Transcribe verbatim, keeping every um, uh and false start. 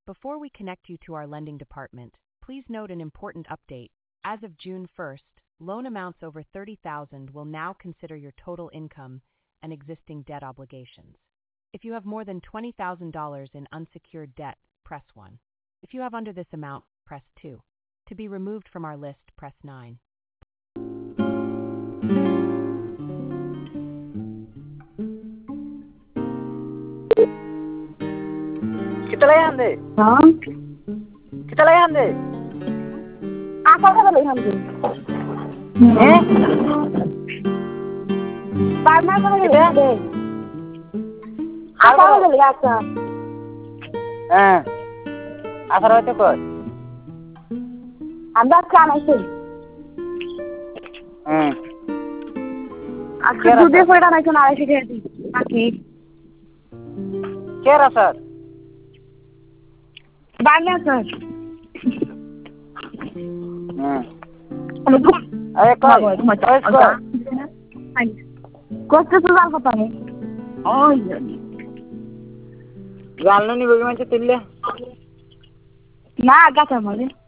Before we connect you to our lending department, please note an important update. As of June first, loan amounts over thirty thousand dollars will now consider your total income and existing debt obligations. If you have more than twenty thousand dollars in unsecured debt, press one. If you have under this amount, press two. To be removed from our list, press nine. Kita layan deh. Hả? Kita layan deh. À sao cái bị làm gì? Eh? Tại sao cái bị làm gì? À sao cái bị làm gì? Eh. Asal itu kok. Anda kan itu. Hmm. Aku দুধে কয়টা নাইছো না আড়াইশো টাকা দিই বাকি Kira sir. Bangla sir Hmm. Ayo kau. Ayo kau. কষ্ট তো জাল কথা নেই ওই Galno ni bagaimana tuh le? না গাছা মানে